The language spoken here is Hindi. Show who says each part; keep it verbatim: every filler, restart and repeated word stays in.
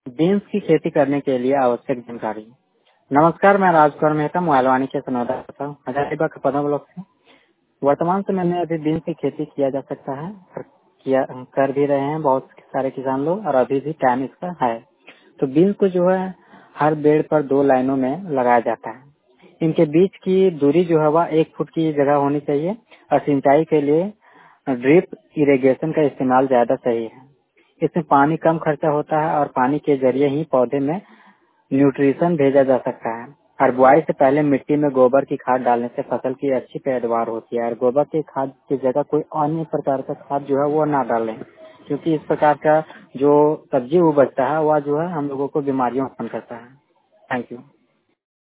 Speaker 1: बीन्स की खेती करने के लिए आवश्यक जानकारी। नमस्कार, मैं राजकुमार मेहता मोबाइलवाणी के संवाददाता हूँ हजारीबाग के पदम ब्लॉक से। वर्तमान समय में अभी बीन्स की खेती किया जा सकता है और किया कर भी रहे हैं बहुत सारे किसान लोग, और अभी भी टाइम इसका है। तो बीन्स को जो है हर बेड़ पर दो लाइनों में लगाया जाता है। इनके बीच की दूरी जो है वह एक फुट की जगह होनी चाहिए और सिंचाई के लिए ड्रिप इरिगेशन का इस्तेमाल ज्यादा सही है। इसमें पानी कम खर्चा होता है और पानी के जरिए ही पौधे में न्यूट्रिशन भेजा जा सकता है। और बुआई से पहले मिट्टी में गोबर की खाद डालने से फसल की अच्छी पैदावार होती है। और गोबर की खाद की जगह कोई अन्य प्रकार का खाद जो है वो ना डालें, क्योंकि इस प्रकार का जो सब्जी उपजता है वह जो है हम लोगों को बीमारियों उत्पन्न करता है। Thank you.